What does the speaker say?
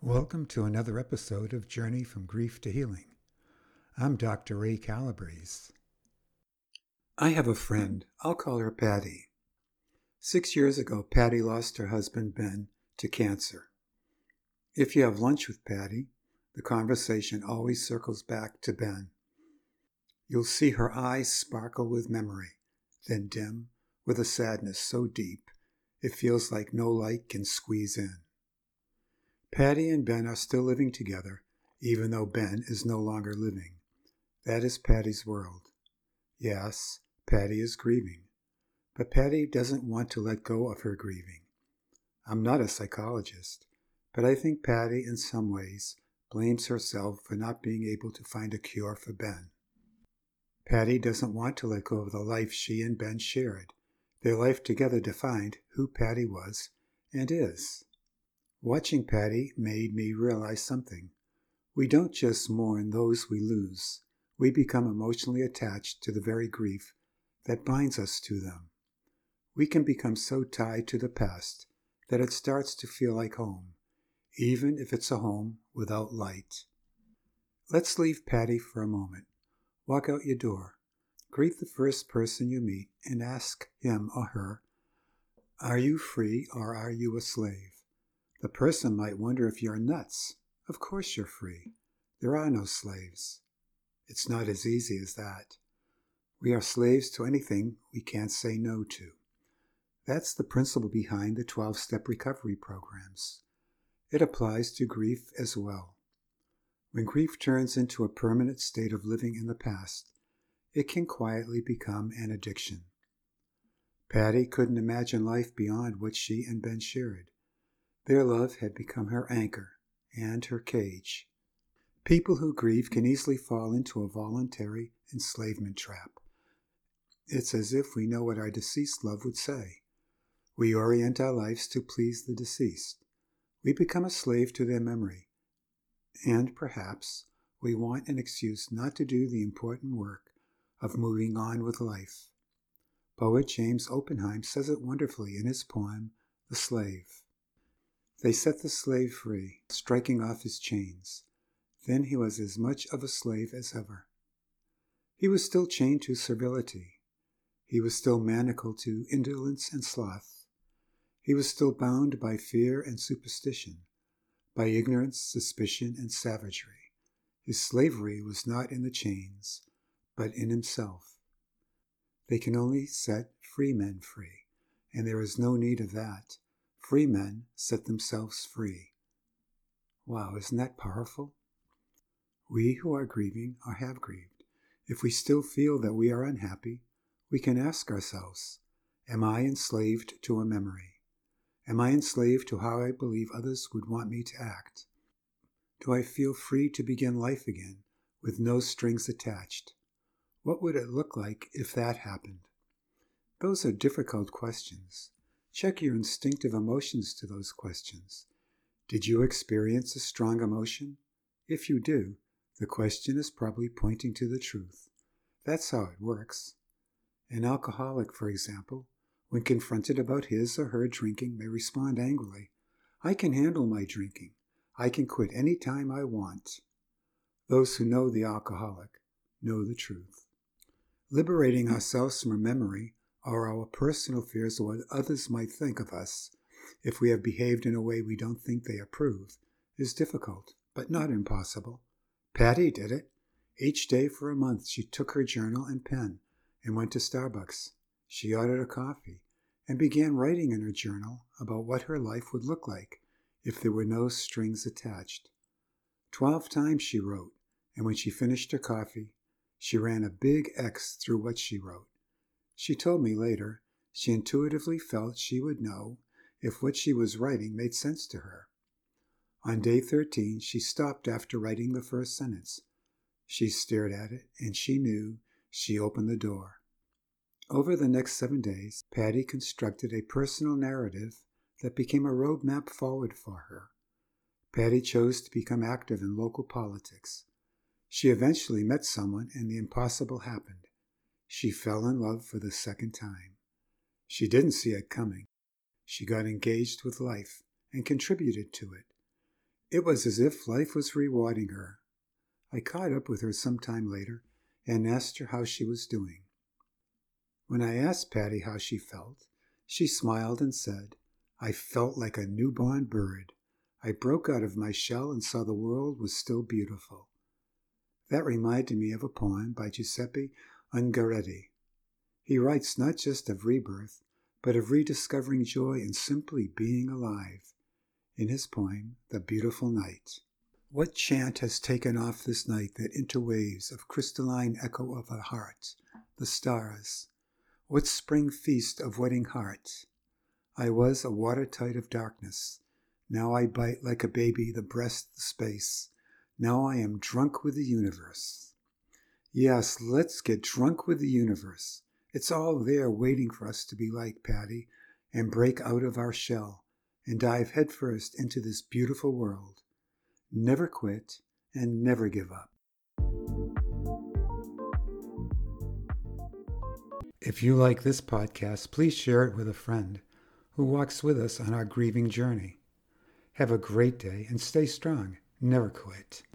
Welcome to another episode of Journey from Grief to Healing. I'm Dr. Ray Calabrese. I have a friend. I'll call her Patty. 6 years ago, Patty lost her husband, Ben, to cancer. If you have lunch with Patty, the conversation always circles back to Ben. You'll see her eyes sparkle with memory, then dim with a sadness so deep it feels like no light can squeeze in. Patty and Ben are still living together, even though Ben is no longer living. That is Patty's world. Yes, Patty is grieving, but Patty doesn't want to let go of her grieving. I'm not a psychologist, but I think Patty in some ways blames herself for not being able to find a cure for Ben. Patty doesn't want to let go of the life she and Ben shared. Their life together defined who Patty was and is. Watching Patty made me realize something. We don't just mourn those we lose. We become emotionally attached to the very grief that binds us to them. We can become so tied to the past that it starts to feel like home, even if it's a home without light. Let's leave Patty for a moment. Walk out your door. Greet the first person you meet and ask him or her, "Are you free or are you a slave?" The person might wonder if you're nuts. Of course you're free. There are no slaves. It's not as easy as that. We are slaves to anything we can't say no to. That's the principle behind the 12-step recovery programs. It applies to grief as well. When grief turns into a permanent state of living in the past, it can quietly become an addiction. Patty couldn't imagine life beyond what she and Ben shared. Their love had become her anchor and her cage. People who grieve can easily fall into a voluntary enslavement trap. It's as if we know what our deceased love would say. We orient our lives to please the deceased. We become a slave to their memory. And perhaps we want an excuse not to do the important work of moving on with life. Poet James Oppenheim says it wonderfully in his poem, The Slave. They set the slave free, striking off his chains. Then he was as much of a slave as ever. He was still chained to servility. He was still manacled to indolence and sloth. He was still bound by fear and superstition, by ignorance, suspicion, and savagery. His slavery was not in the chains, but in himself. They can only set free men free, and there is no need of that. Free men set themselves free. Wow, isn't that powerful? We who are grieving or have grieved, if we still feel that we are unhappy, we can ask ourselves, am I enslaved to a memory? Am I enslaved to how I believe others would want me to act? Do I feel free to begin life again with no strings attached? What would it look like if that happened? Those are difficult questions. Check your instinctive emotions to those questions. Did you experience a strong emotion? If you do, the question is probably pointing to the truth. That's how it works. An alcoholic, for example, when confronted about his or her drinking, may respond angrily, "I can handle my drinking. I can quit any time I want." Those who know the alcoholic know the truth. Liberating ourselves from a memory or our personal fears of what others might think of us if we have behaved in a way we don't think they approve is difficult, but not impossible. Patty did it. Each day for a month she took her journal and pen and went to Starbucks. She ordered a coffee and began writing in her journal about what her life would look like if there were no strings attached. 12 times she wrote, and when she finished her coffee, she ran a big X through what she wrote. She told me later she intuitively felt she would know if what she was writing made sense to her. On day 13, she stopped after writing the first sentence. She stared at it, and she knew she opened the door. Over the next 7 days, Patty constructed a personal narrative that became a roadmap forward for her. Patty chose to become active in local politics. She eventually met someone, and the impossible happened. She fell in love for the second time. She didn't see it coming. She got engaged with life and contributed to it. It was as if life was rewarding her. I caught up with her some time later and asked her how she was doing. When I asked Patty how she felt, she smiled and said, "I felt like a newborn bird. I broke out of my shell and saw the world was still beautiful." That reminded me of a poem by Giuseppe Ungaretti. He writes not just of rebirth, but of rediscovering joy in simply being alive. In his poem, The Beautiful Night. What chant has taken off this night that interwaves of crystalline echo of a heart, the stars? What spring feast of wedding hearts? I was a watertight of darkness. Now I bite like a baby the breast, the space. Now I am drunk with the universe. Yes, let's get drunk with the universe. It's all there waiting for us to be like Patty and break out of our shell and dive headfirst into this beautiful world. Never quit and never give up. If you like this podcast, please share it with a friend who walks with us on our grieving journey. Have a great day and stay strong. Never quit.